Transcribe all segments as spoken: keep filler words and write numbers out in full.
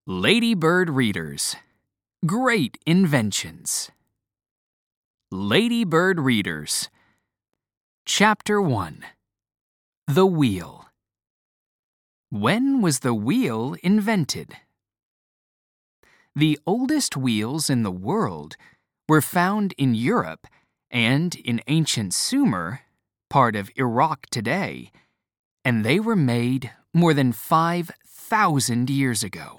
Ladybird Readers. Great Inventions. Ladybird Readers. Chapter one. The Wheel. When was the wheel invented? The oldest wheels in the world were found in Europe and in ancient Sumer, part of Iraq today, and they were made more than five thousand years ago.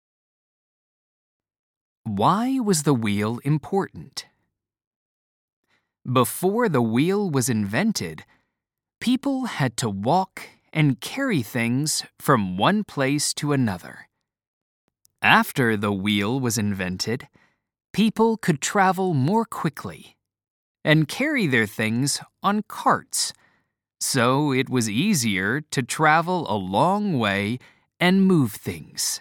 Why was the wheel important? Before the wheel was invented, people had to walk and carry things from one place to another. After the wheel was invented, people could travel more quickly and carry their things on carts, so it was easier to travel a long way and move things.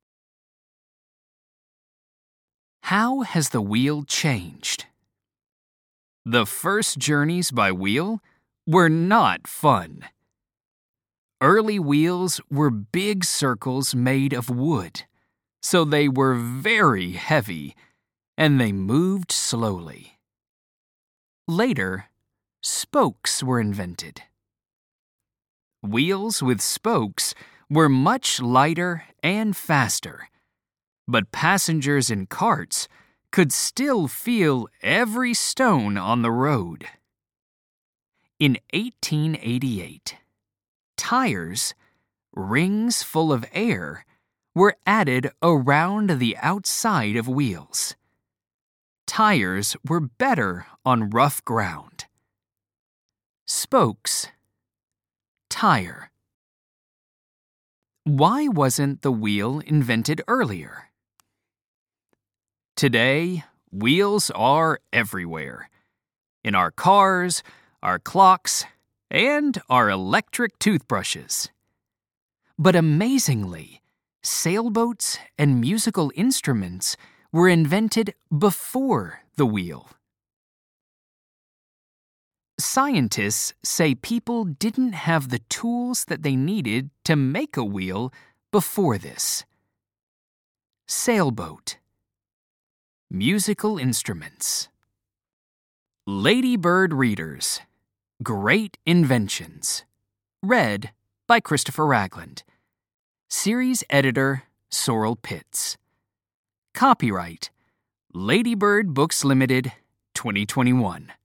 How has the wheel changed? The first journeys by wheel were not fun. Early wheels were big circles made of wood, so they were very heavy and they moved slowly. Later, spokes were invented. Wheels with spokes were much lighter and faster, but passengers in carts could still feel every stone on the road. In eighteen eighty-eight, tires, rings full of air, were added around the outside of wheels. Tires were better on rough ground. Spokes. Tire. Why wasn't the wheel invented earlier? Today, wheels are everywhere. In our cars, our clocks, and our electric toothbrushes. But amazingly, sailboats and musical instruments were invented before the wheel. Scientists say people didn't have the tools that they needed to make a wheel before this. Sailboat. Musical instruments. Ladybird Readers. Great Inventions. Read by Christopher Ragland. Series editor, Sorrel Pitts. Copyright, Ladybird Books Limited, twenty twenty-one.